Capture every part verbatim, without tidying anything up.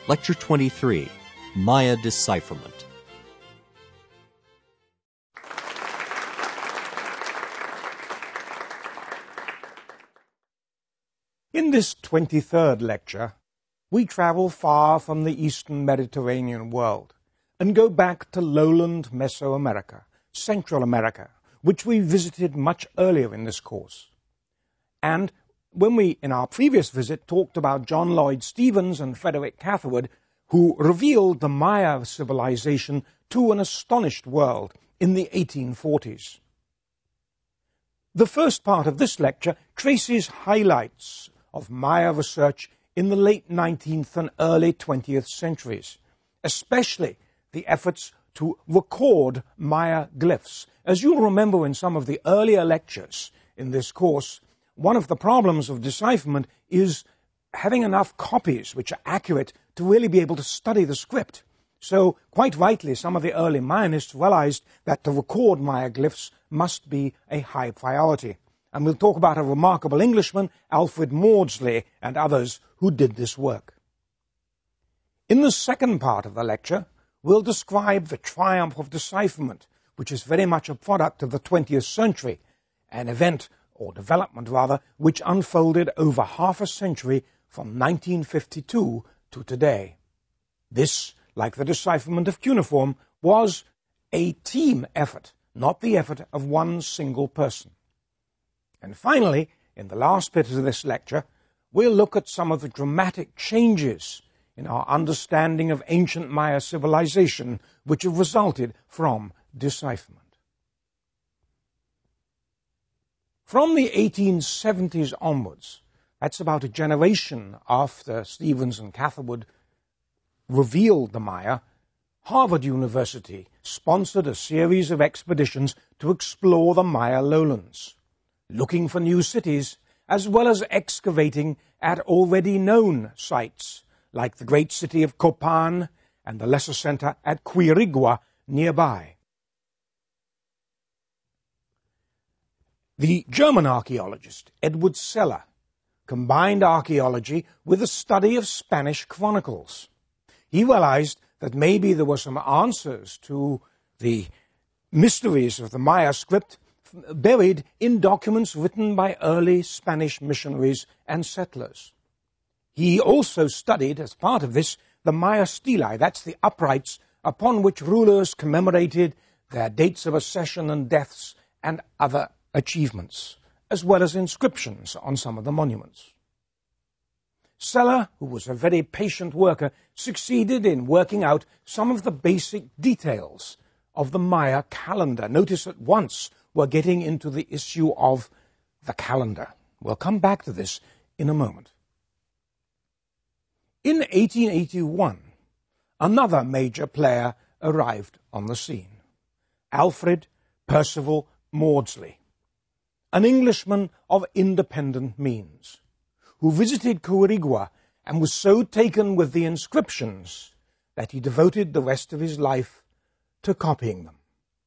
Lecture twenty-three, Maya Decipherment. In this twenty-third lecture, we travel far from the eastern Mediterranean world and go back to lowland Mesoamerica, Central America, which we visited much earlier in this course. And when we, in our previous visit, talked about John Lloyd Stephens and Frederick Catherwood, who revealed the Maya civilization to an astonished world in the eighteen forties. The first part of this lecture traces highlights of Maya research in the late nineteenth and early twentieth centuries, especially the efforts to record Maya glyphs. As you'll remember in some of the earlier lectures in this course, one of the problems of decipherment is having enough copies which are accurate to really be able to study the script. So, quite rightly, some of the early Mayanists realized that to record Maya glyphs must be a high priority. And we'll talk about a remarkable Englishman, Alfred Maudslay, and others who did this work. In the second part of the lecture, we'll describe the triumph of decipherment, which is very much a product of the twentieth century, an event, or development rather, which unfolded over half a century from nineteen fifty-two to today. This, like the decipherment of cuneiform, was a team effort, not the effort of one single person. And finally, in the last bit of this lecture, we'll look at some of the dramatic changes in our understanding of ancient Maya civilization which have resulted from decipherment. From the eighteen seventies onwards, that's about a generation after Stephens and Catherwood revealed the Maya, Harvard University sponsored a series of expeditions to explore the Maya lowlands, looking for new cities as well as excavating at already known sites like the great city of Copan and the lesser center at Quirigua nearby. The German archaeologist Edward Seller combined archaeology with a study of Spanish chronicles. He realized that maybe there were some answers to the mysteries of the Maya script buried in documents written by early Spanish missionaries and settlers. He also studied, as part of this, the Maya stelae, that's the uprights upon which rulers commemorated their dates of accession and deaths and other achievements, as well as inscriptions on some of the monuments. Seller, who was a very patient worker, succeeded in working out some of the basic details of the Maya calendar. Notice at once we're getting into the issue of the calendar. We'll come back to this in a moment. In eighteen eighty-one, another major player arrived on the scene, Alfred Percival Maudslay, an Englishman of independent means, who visited Quirigua and was so taken with the inscriptions that he devoted the rest of his life to copying them.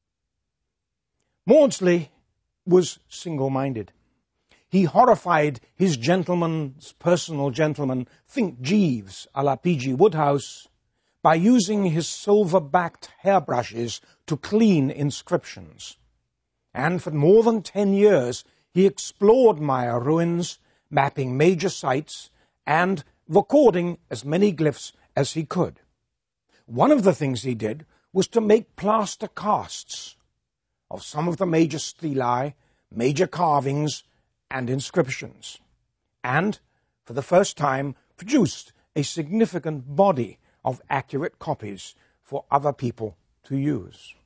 Maudslay was single-minded. He horrified his gentleman's personal gentleman, Think Jeeves, a la P G Woodhouse, by using his silver-backed hairbrushes to clean inscriptions. And for more than ten years, he explored Maya ruins, mapping major sites, and recording as many glyphs as he could. One of the things he did was to make plaster casts of some of the major stelae, major carvings, and inscriptions, and, for the first time, produced a significant body of accurate copies for other people to use.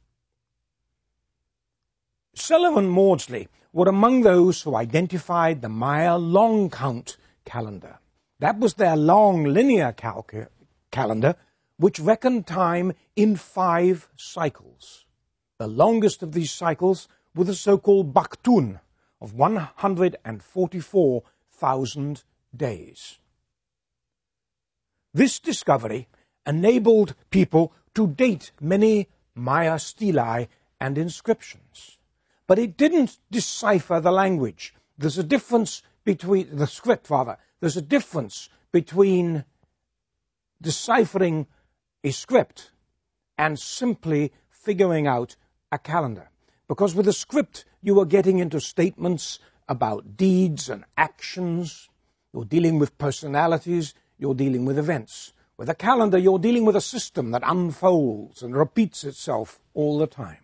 Seller and Maudslay were among those who identified the Maya long count calendar. That was their long linear cal- calendar, which reckoned time in five cycles. The longest of these cycles were the so-called Baktun, of one hundred forty-four thousand days. This discovery enabled people to date many Maya stelae and inscriptions. But it didn't decipher the language. There's a difference between, the script rather, there's a difference between deciphering a script and simply figuring out a calendar. Because with a script, you are getting into statements about deeds and actions. You're dealing with personalities. You're dealing with events. With a calendar, you're dealing with a system that unfolds and repeats itself all the time.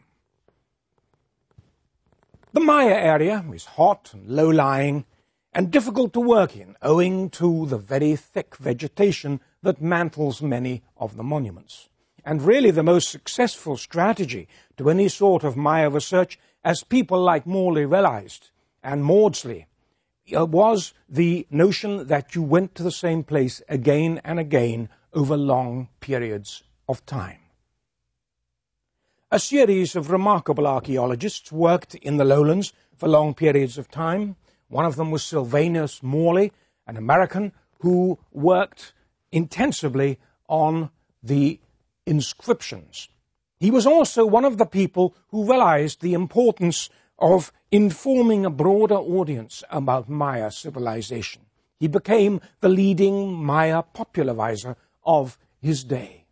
The Maya area is hot and low-lying and difficult to work in, owing to the very thick vegetation that mantles many of the monuments. And really the most successful strategy to any sort of Maya research, as people like Morley realized, and Maudsley, was the notion that you went to the same place again and again over long periods of time. A series of remarkable archaeologists worked in the lowlands for long periods of time. One of them was Sylvanus Morley, an American who worked intensively on the inscriptions. He was also one of the people who realized the importance of informing a broader audience about Maya civilization. He became the leading Maya popularizer of his day.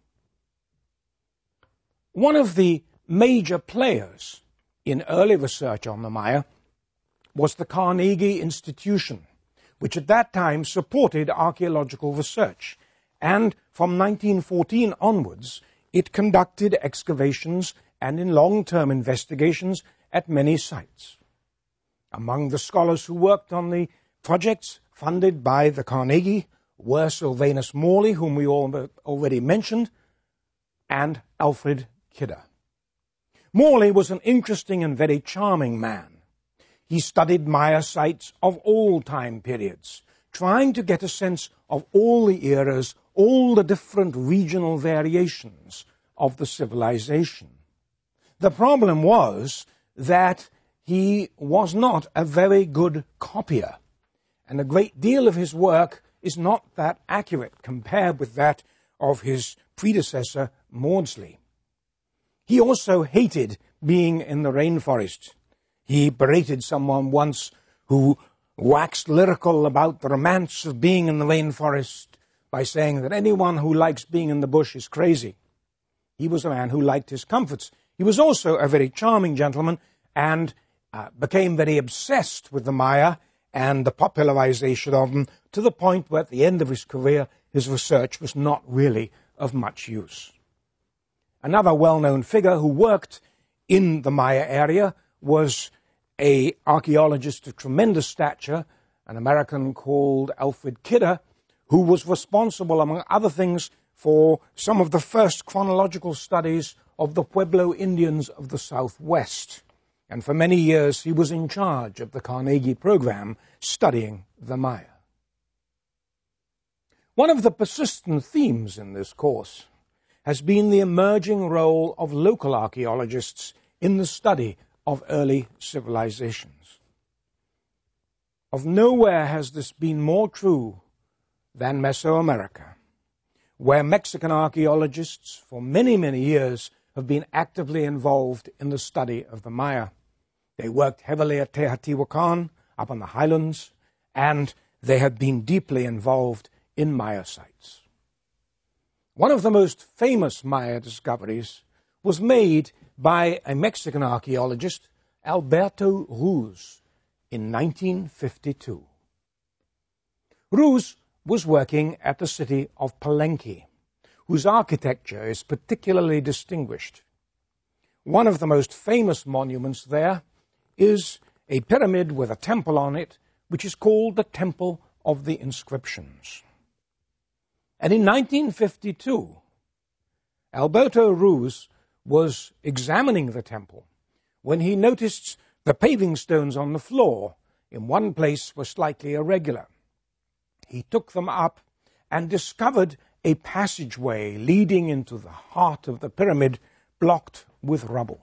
One of the major players in early research on the Maya was the Carnegie Institution, which at that time supported archaeological research, and from nineteen fourteen onwards, it conducted excavations and in long-term investigations at many sites. Among the scholars who worked on the projects funded by the Carnegie were Sylvanus Morley, whom we all already mentioned, and Alfred Kidder. Morley was an interesting and very charming man. He studied Maya sites of all time periods, trying to get a sense of all the eras, all the different regional variations of the civilization. The problem was that he was not a very good copier, and a great deal of his work is not that accurate compared with that of his predecessor, Maudsley. He also hated being in the rainforest. He berated someone once who waxed lyrical about the romance of being in the rainforest by saying that anyone who likes being in the bush is crazy. He was a man who liked his comforts. He was also a very charming gentleman and uh, became very obsessed with the Maya and the popularization of them, to the point where at the end of his career his research was not really of much use. Another well-known figure who worked in the Maya area was an archaeologist of tremendous stature, an American called Alfred Kidder, who was responsible, among other things, for some of the first chronological studies of the Pueblo Indians of the Southwest. And for many years he was in charge of the Carnegie program studying the Maya. One of the persistent themes in this course has been the emerging role of local archaeologists in the study of early civilizations. Of nowhere has this been more true than Mesoamerica, where Mexican archaeologists for many, many years have been actively involved in the study of the Maya. They worked heavily at Teotihuacan, up on the highlands, and they have been deeply involved in Maya sites. One of the most famous Maya discoveries was made by a Mexican archaeologist, Alberto Ruz, in nineteen fifty-two. Ruz was working at the city of Palenque, whose architecture is particularly distinguished. One of the most famous monuments there is a pyramid with a temple on it, which is called the Temple of the Inscriptions. And in nineteen fifty-two, Alberto Ruz was examining the temple when he noticed the paving stones on the floor in one place were slightly irregular. He took them up and discovered a passageway leading into the heart of the pyramid blocked with rubble.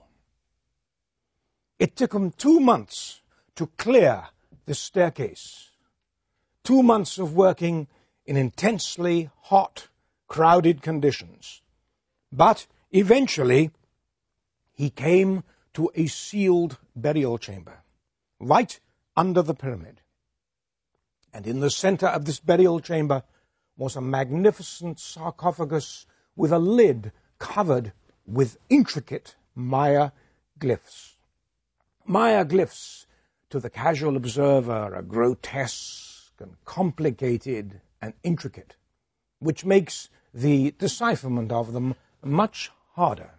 It took him two months to clear the staircase, two months of working in intensely hot, crowded conditions. But eventually, he came to a sealed burial chamber, right under the pyramid. And in the center of this burial chamber was a magnificent sarcophagus with a lid covered with intricate Maya glyphs. Maya glyphs, to the casual observer, are grotesque and complicated and intricate, which makes the decipherment of them much harder.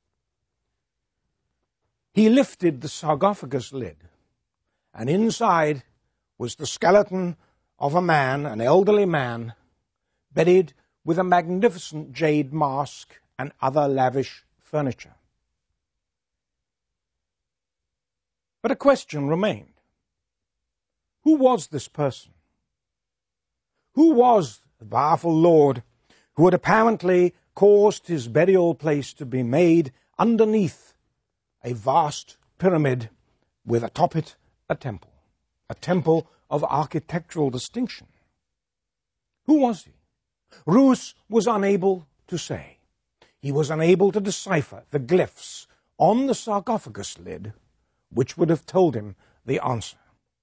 He lifted the sarcophagus lid, and inside was the skeleton of a man, an elderly man, buried with a magnificent jade mask and other lavish furniture. But a question remained. Who was this person? Who was the powerful lord who had apparently caused his burial place to be made underneath a vast pyramid with atop it a temple, a temple of architectural distinction? Who was he? Rous was unable to say. He was unable to decipher the glyphs on the sarcophagus lid, which would have told him the answer.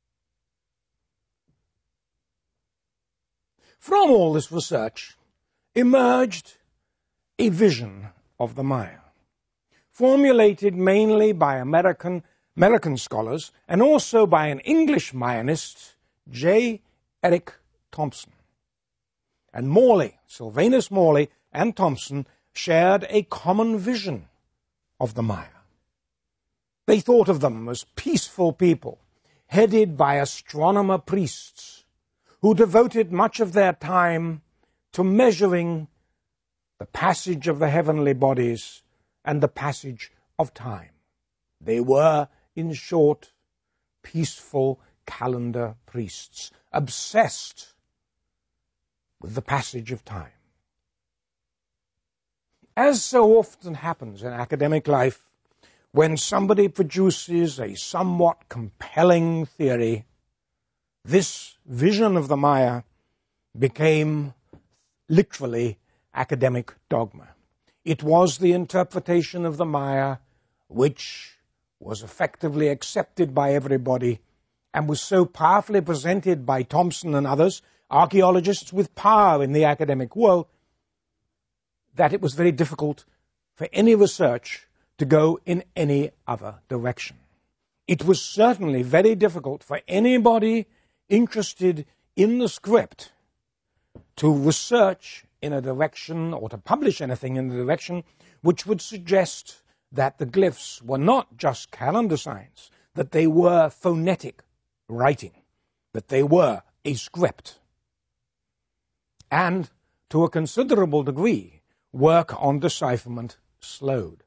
From all this research emerged a vision of the Maya, formulated mainly by American, American scholars and also by an English Mayanist, J. Eric Thompson. And Morley, Sylvanus Morley and Thompson shared a common vision of the Maya. They thought of them as peaceful people, headed by astronomer priests, who devoted much of their time to measuring the passage of the heavenly bodies and the passage of time. They were, in short, peaceful calendar priests, obsessed with the passage of time. As so often happens in academic life, when somebody produces a somewhat compelling theory, this vision of the Maya became literally academic dogma. It was the interpretation of the Maya which was effectively accepted by everybody and was so powerfully presented by Thompson and others, archaeologists with power in the academic world, that it was very difficult for any research to go in any other direction. It was certainly very difficult for anybody interested in the script to research in a direction or to publish anything in the direction which would suggest that the glyphs were not just calendar signs, that they were phonetic writing, that they were a script. And to a considerable degree, work on decipherment slowed.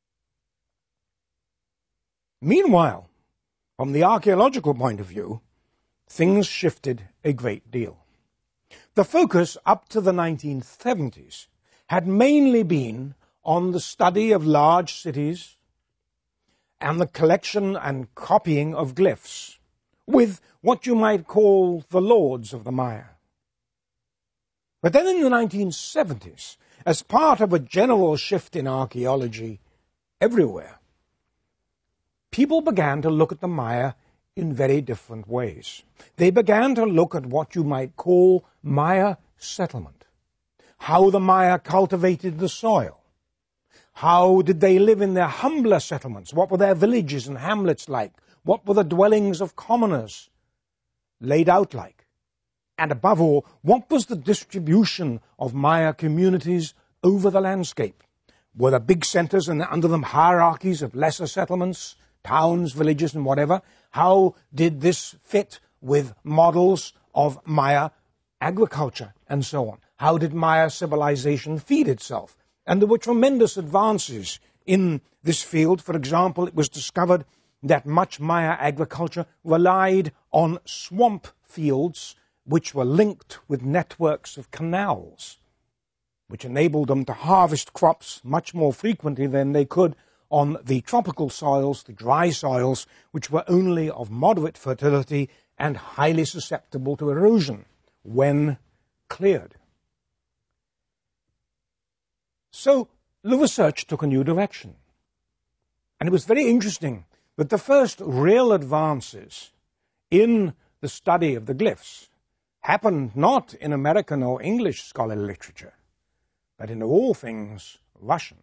Meanwhile, from the archaeological point of view, things shifted a great deal. The focus up to the nineteen seventies had mainly been on the study of large cities and the collection and copying of glyphs with what you might call the lords of the Maya. But then in the nineteen seventies, as part of a general shift in archaeology everywhere, people began to look at the Maya in very different ways. They began to look at what you might call Maya settlement, how the Maya cultivated the soil, how did they live in their humbler settlements, what were their villages and hamlets like, what were the dwellings of commoners laid out like, and above all, what was the distribution of Maya communities over the landscape? Were there big centers and under them hierarchies of lesser settlements, towns, villages, and whatever? How did this fit with models of Maya agriculture and so on? How did Maya civilization feed itself? And there were tremendous advances in this field. For example, it was discovered that much Maya agriculture relied on swamp fields which were linked with networks of canals, which enabled them to harvest crops much more frequently than they could on the tropical soils, the dry soils, which were only of moderate fertility and highly susceptible to erosion when cleared. So the research took a new direction. And it was very interesting that the first real advances in the study of the glyphs happened not in American or English scholarly literature, but in all things Russian.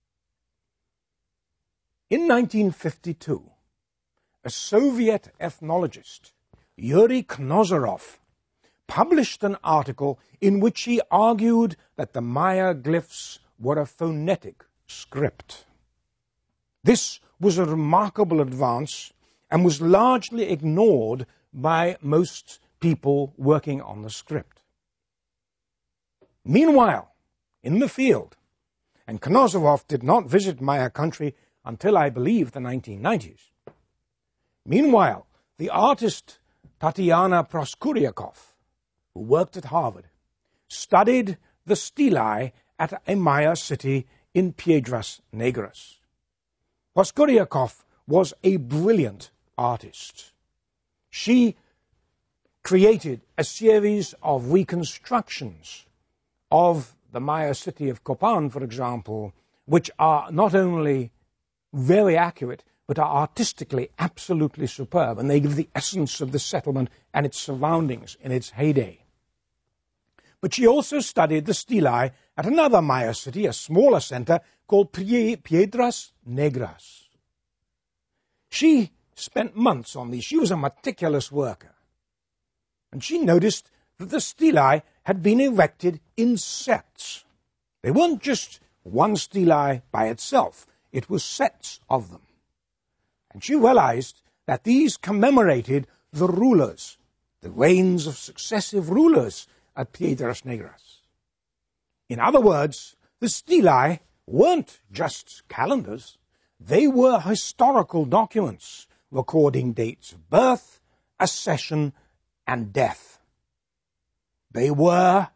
In nineteen fifty-two, a Soviet ethnologist, Yuri Knozerov, published an article in which he argued that the Maya glyphs were a phonetic script. This was a remarkable advance and was largely ignored by most people working on the script. Meanwhile, in the field, and Knozerov did not visit Maya country until, I believe, the nineteen nineties. Meanwhile, the artist Tatiana Proskuryakov, who worked at Harvard, studied the stelae at a Maya city in Piedras Negras. Proskuryakov was a brilliant artist. She created a series of reconstructions of the Maya city of Copan, for example, which are not only very accurate, but are artistically absolutely superb, and they give the essence of the settlement and its surroundings in its heyday. But she also studied the stelae at another Maya city, a smaller center, called Piedras Negras. She spent months on these. She was a meticulous worker. And she noticed that the stelae had been erected in sets. They weren't just one stelae by itself. It was sets of them. And she realized that these commemorated the rulers, the reigns of successive rulers at Piedras Negras. In other words, the stelae weren't just calendars. They were historical documents recording dates of birth, accession, and death. They were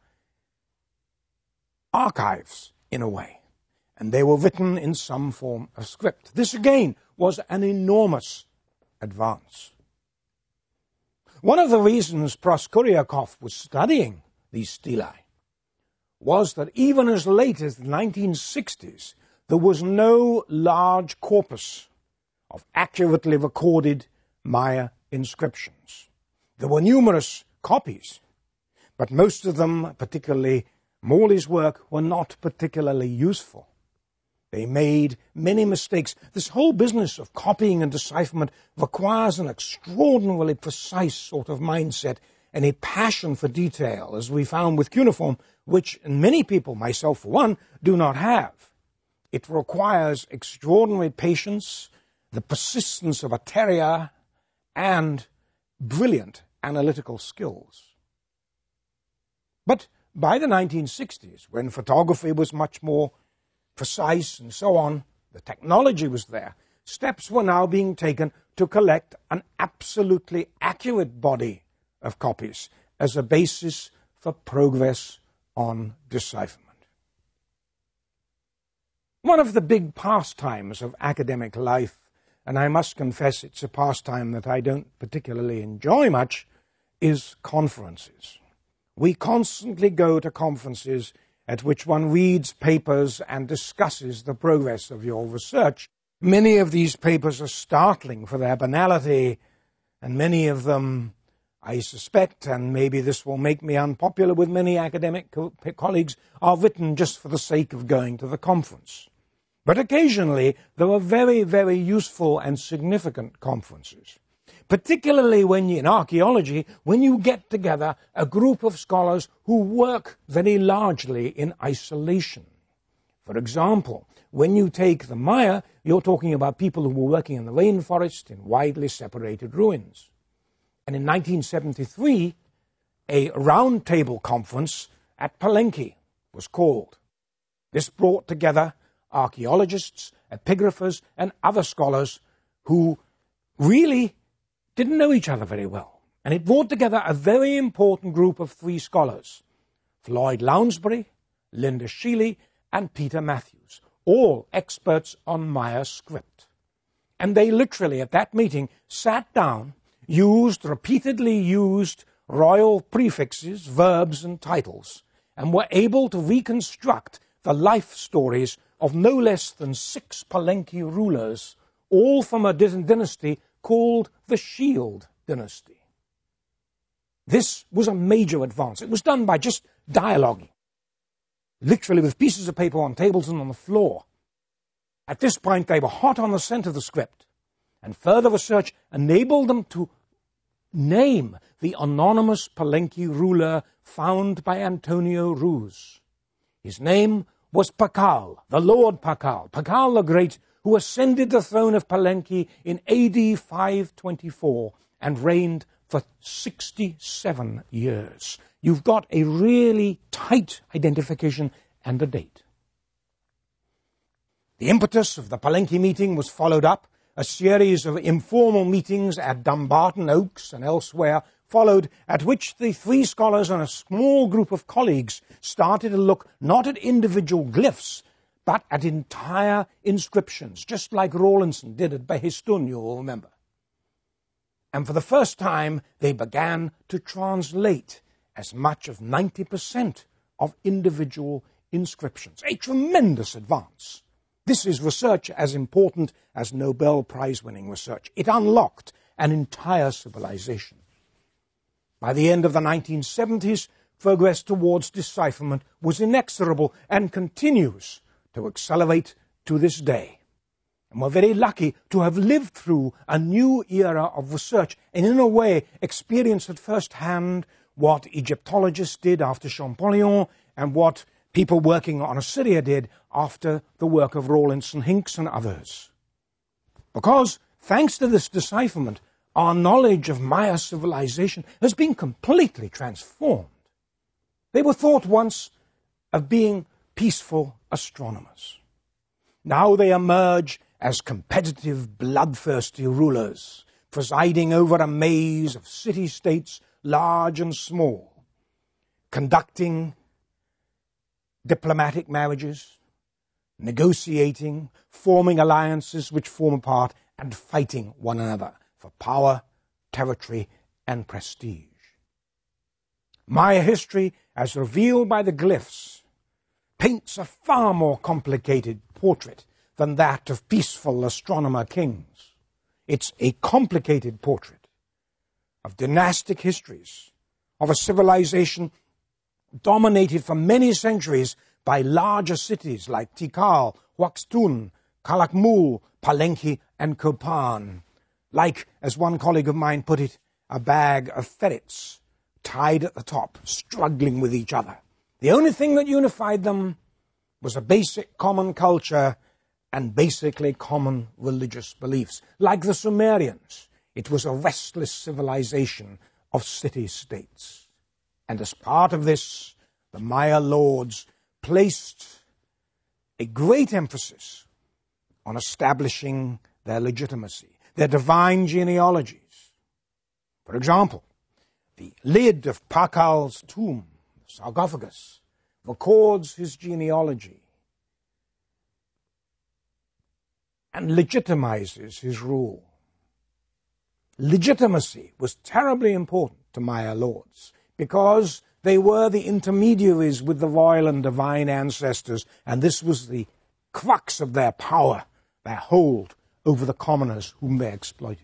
archives, in a way, and they were written in some form of script. This, again, was an enormous advance. One of the reasons Proskuryakov was studying these stelae was that even as late as the nineteen sixties, there was no large corpus of accurately recorded Maya inscriptions. There were numerous copies, but most of them, particularly Morley's work, were not particularly useful. They made many mistakes. This whole business of copying and decipherment requires an extraordinarily precise sort of mindset and a passion for detail, as we found with cuneiform, which many people, myself for one, do not have. It requires extraordinary patience, the persistence of a terrier, and brilliant analytical skills. But by the nineteen sixties, when photography was much more precise and so on, the technology was there, steps were now being taken to collect an absolutely accurate body of copies as a basis for progress on decipherment. One of the big pastimes of academic life, and I must confess it's a pastime that I don't particularly enjoy much, is conferences. We constantly go to conferences at which one reads papers and discusses the progress of your research. Many of these papers are startling for their banality, and many of them, I suspect, and maybe this will make me unpopular with many academic co- colleagues, are written just for the sake of going to the conference. But occasionally, there are very, very useful and significant conferences. Particularly when you, in archaeology, when you get together a group of scholars who work very largely in isolation. For example, when you take the Maya, you're talking about people who were working in the rainforest in widely separated ruins. And in nineteen seventy-three, a roundtable conference at Palenque was called. This brought together archaeologists, epigraphers, and other scholars who really didn't know each other very well. And it brought together a very important group of three scholars, Floyd Lounsbury, Linda Sheely, and Peter Matthews, all experts on Maya script. And they literally, at that meeting, sat down, used, repeatedly used royal prefixes, verbs, and titles, and were able to reconstruct the life stories of no less than six Palenque rulers, all from a dynasty called the Shield dynasty. This was a major advance. It was done by just dialoguing, literally with pieces of paper on tables and on the floor. At this point, they were hot on the scent of the script, and further research enabled them to name the anonymous Palenque ruler found by Antonio Ruz. His name was Pakal, the Lord Pakal, Pakal the Great, who ascended the throne of Palenque in A D five twenty-four and reigned for sixty-seven years. You've got a really tight identification and a date. The impetus of the Palenque meeting was followed up. A series of informal meetings at Dumbarton Oaks and elsewhere followed, at which the three scholars and a small group of colleagues started to look not at individual glyphs, but at entire inscriptions, just like Rawlinson did at Behistun, you'll remember. And for the first time, they began to translate as much as ninety percent of individual inscriptions. A tremendous advance. This is research as important as Nobel Prize-winning research. It unlocked an entire civilization. By the end of the nineteen seventies, progress towards decipherment was inexorable and continues to accelerate to this day. And we're very lucky to have lived through a new era of research and in a way experienced at first hand what Egyptologists did after Champollion and what people working on Assyria did after the work of Rawlinson, Hincks and others. Because, thanks to this decipherment, our knowledge of Maya civilization has been completely transformed. They were thought once of being peaceful astronomers. Now they emerge as competitive, bloodthirsty rulers, presiding over a maze of city-states, large and small, conducting diplomatic marriages, negotiating, forming alliances which form apart, and fighting one another for power, territory, and prestige. Maya history, as revealed by the glyphs, paints a far more complicated portrait than that of peaceful astronomer kings. It's a complicated portrait of dynastic histories, of a civilization dominated for many centuries by larger cities like Tikal, Huaxtun, Calakmul, Palenque, and Copan, like, as one colleague of mine put it, a bag of ferrets tied at the top, struggling with each other. The only thing that unified them was a basic common culture and basically common religious beliefs. Like the Sumerians, it was a restless civilization of city-states. And as part of this, the Maya lords placed a great emphasis on establishing their legitimacy, their divine genealogies. For example, the lid of Pakal's tomb, the sarcophagus, records his genealogy and legitimizes his rule. Legitimacy was terribly important to Maya lords because they were the intermediaries with the royal and divine ancestors, and this was the crux of their power, their hold over the commoners whom they exploited.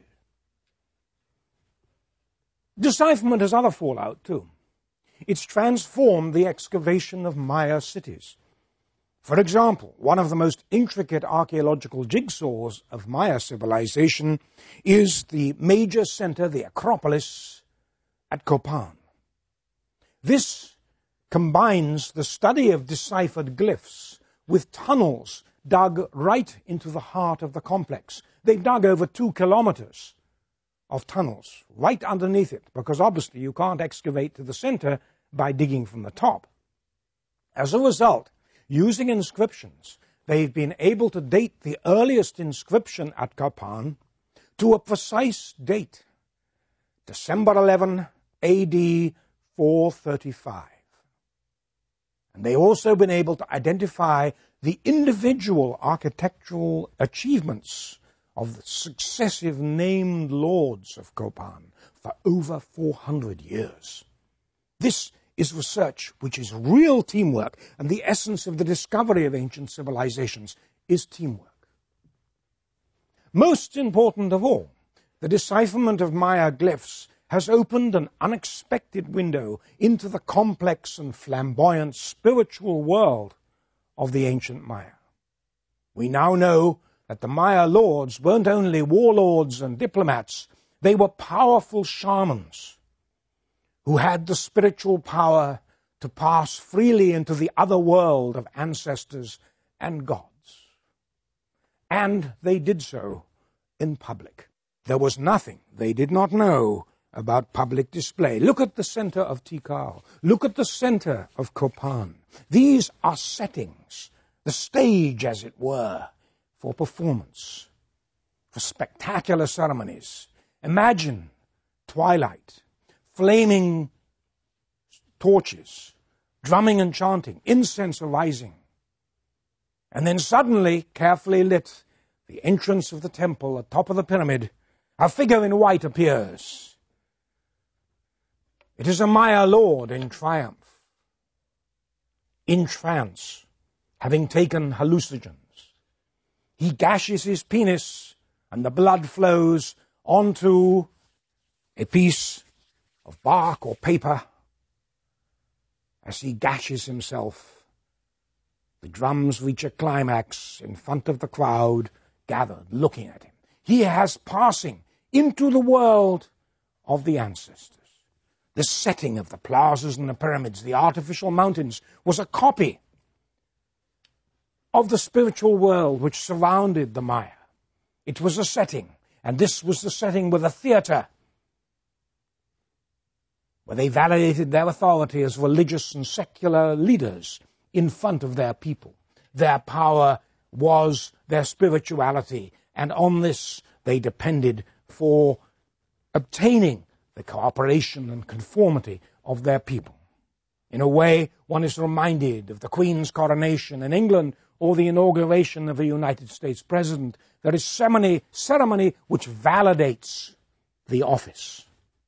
Decipherment has other fallout too. It's transformed the excavation of Maya cities. For example, one of the most intricate archaeological jigsaws of Maya civilization is the major center, the Acropolis, at Copan. This combines the study of deciphered glyphs with tunnels dug right into the heart of the complex. They dug over two kilometers of tunnels right underneath it, because obviously you can't excavate to the center by digging from the top. As a result, using inscriptions, they've been able to date the earliest inscription at Copan to a precise date, December eleventh, A D four thirty-five. And they've also been able to identify the individual architectural achievements of the successive named lords of Copan for over four hundred years. This is research which is real teamwork, and the essence of the discovery of ancient civilizations is teamwork. Most important of all, the decipherment of Maya glyphs has opened an unexpected window into the complex and flamboyant spiritual world of the ancient Maya. We now know that the Maya lords weren't only warlords and diplomats, they were powerful shamans who had the spiritual power to pass freely into the other world of ancestors and gods. And they did so in public. There was nothing they did not know about public display. Look at the center of Tikal. Look at the center of Copan. These are settings, the stage, as it were, for performance, for spectacular ceremonies. Imagine twilight, flaming torches, drumming and chanting, incense arising. And then suddenly, carefully lit, the entrance of the temple at top of the pyramid, a figure in white appears. It is a Maya lord in triumph, in trance, having taken hallucinogens. He gashes his penis, and the blood flows onto a piece of bark or paper. As he gashes himself, the drums reach a climax in front of the crowd gathered looking at him. He has passing into the world of the ancestors. The setting of the plazas and the pyramids, the artificial mountains, was a copy of the spiritual world which surrounded the Maya. It was a setting, and this was the setting with a theater, where they validated their authority as religious and secular leaders in front of their people. Their power was their spirituality, and on this they depended for obtaining the cooperation and conformity of their people. In a way, one is reminded of the Queen's coronation in England or the inauguration of a United States president. There is ceremony, ceremony which validates the office.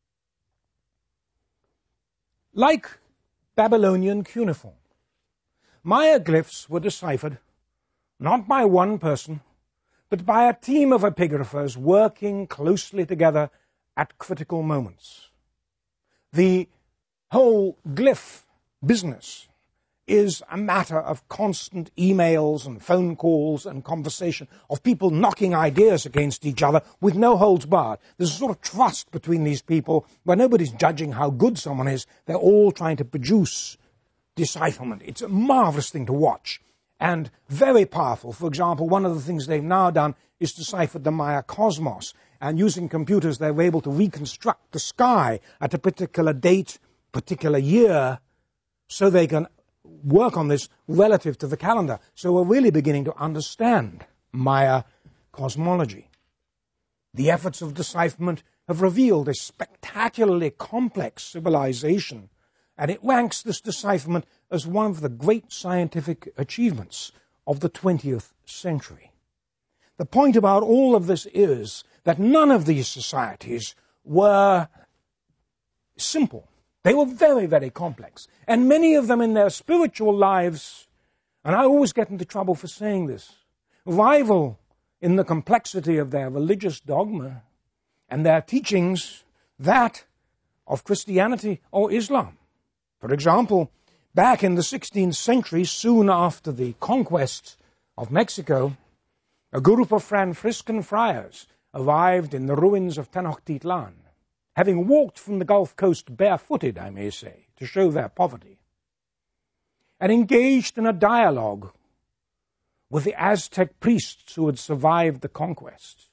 Like Babylonian cuneiform, Maya glyphs were deciphered not by one person, but by a team of epigraphers working closely together at critical moments. The whole glyph business is a matter of constant emails and phone calls and conversation, of people knocking ideas against each other with no holds barred. There's a sort of trust between these people where nobody's judging how good someone is. They're all trying to produce decipherment. It's a marvelous thing to watch and very powerful. For example, one of the things they've now done is deciphered the Maya cosmos, and using computers they were able to reconstruct the sky at a particular date, particular year, so they can work on this relative to the calendar. So we're really beginning to understand Maya cosmology. The efforts of decipherment have revealed a spectacularly complex civilization, and it ranks this decipherment as one of the great scientific achievements of the twentieth century. The point about all of this is that none of these societies were simple. They were very, very complex. And many of them in their spiritual lives, and I always get into trouble for saying this, rival in the complexity of their religious dogma and their teachings that of Christianity or Islam. For example, back in the sixteenth century, soon after the conquest of Mexico, a group of Franciscan friars arrived in the ruins of Tenochtitlan, having walked from the Gulf Coast barefooted, I may say, to show their poverty, and engaged in a dialogue with the Aztec priests who had survived the conquest.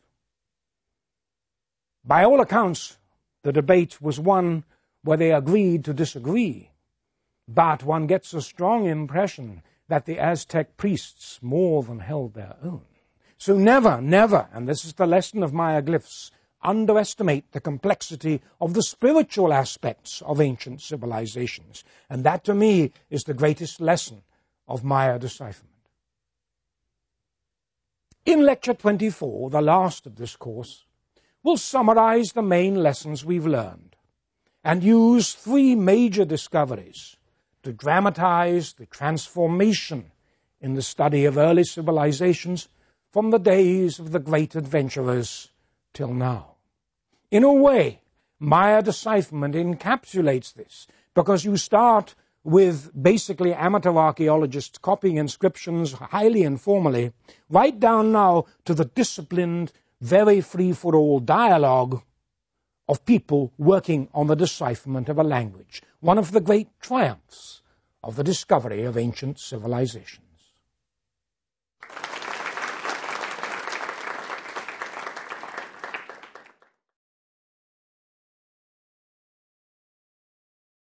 By all accounts, the debate was one where they agreed to disagree, but one gets a strong impression that the Aztec priests more than held their own. So never, never, and this is the lesson of Maya glyphs, underestimate the complexity of the spiritual aspects of ancient civilizations. And that, to me, is the greatest lesson of Maya decipherment. In Lecture twenty-four, the last of this course, we'll summarize the main lessons we've learned and use three major discoveries to dramatize the transformation in the study of early civilizations from the days of the great adventurers till now. In a way, Maya decipherment encapsulates this, because you start with basically amateur archaeologists copying inscriptions highly informally, right down now to the disciplined, very free-for-all dialogue of people working on the decipherment of a language, one of the great triumphs of the discovery of ancient civilizations.